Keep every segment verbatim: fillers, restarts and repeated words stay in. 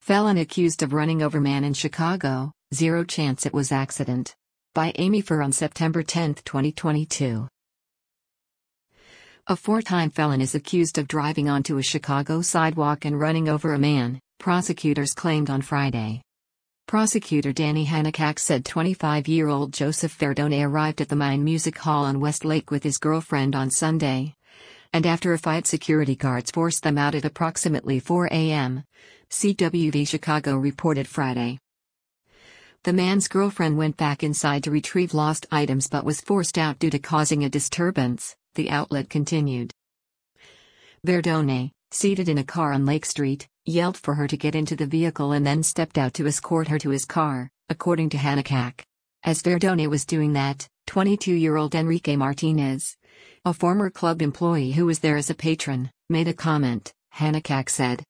Felon accused of running over man in Chicago, zero chance it was accident. By Amy Furr on September tenth, twenty twenty-two. A four-time felon is accused of driving onto a Chicago sidewalk and running over a man, prosecutors claimed on Friday. Prosecutor Danny Hancock said twenty-five-year-old Joseph Verdone arrived at the Mine Music Hall on West Lake with his girlfriend on Sunday. And after a fight, security guards forced them out at approximately four a m, C W V Chicago reported Friday. The man's girlfriend went back inside to retrieve lost items but was forced out due to causing a disturbance, the outlet continued. Verdone, seated in a car on Lake Street, yelled for her to get into the vehicle and then stepped out to escort her to his car, according to Hancock. As Verdone was doing that, twenty-two-year-old Enrique Martinez, a former club employee who was there as a patron, made a comment, Hancock said.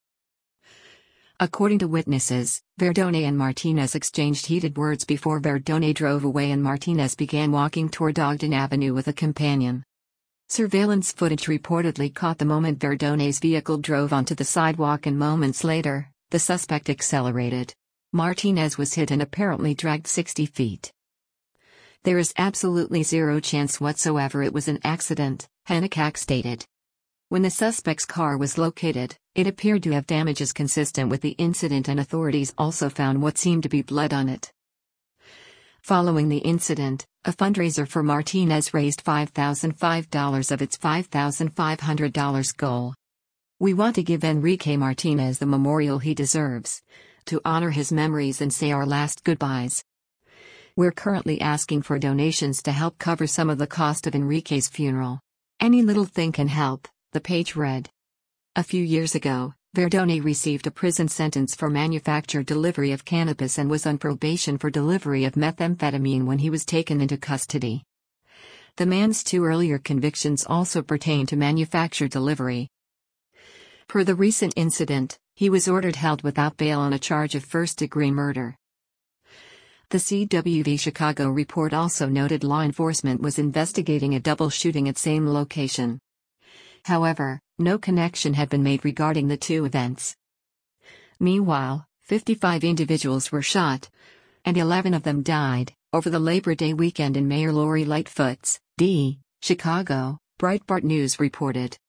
According to witnesses, Verdone and Martinez exchanged heated words before Verdone drove away and Martinez began walking toward Ogden Avenue with a companion. Surveillance footage reportedly caught the moment Verdone's vehicle drove onto the sidewalk and moments later, the suspect accelerated. Martinez was hit and apparently dragged sixty feet. There is absolutely zero chance whatsoever it was an accident, Hancock stated. When the suspect's car was located, it appeared to have damages consistent with the incident and authorities also found what seemed to be blood on it. Following the incident, a fundraiser for Martinez raised five thousand five dollars of its five thousand five hundred dollars goal. We want to give Enrique Martinez the memorial he deserves, to honor his memories and say our last goodbyes. We're currently asking for donations to help cover some of the cost of Enrique's funeral. Any little thing can help, the page read. A few years ago, Verdone received a prison sentence for manufactured delivery of cannabis and was on probation for delivery of methamphetamine when he was taken into custody. The man's two earlier convictions also pertain to manufactured delivery. Per the recent incident, he was ordered held without bail on a charge of first-degree murder. The C W V Chicago report also noted law enforcement was investigating a double shooting at same location. However, no connection had been made regarding the two events. Meanwhile, fifty-five individuals were shot, and eleven of them died, over the Labor Day weekend in Mayor Lori Lightfoot's, D. Chicago, Breitbart News reported.